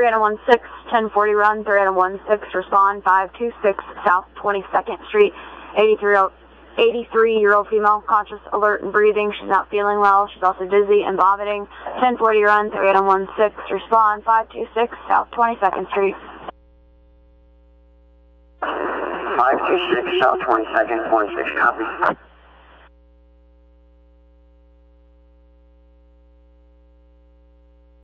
Item 16, 1040 run, 3 Item 16, respond, 526 South 22nd Street, 83-year-old female, conscious, alert, and breathing. She's not feeling well. She's also dizzy and vomiting. 1040 run, 3 Item 16, respond, 526 South 22nd Street. 526 South 22nd, 46, copy.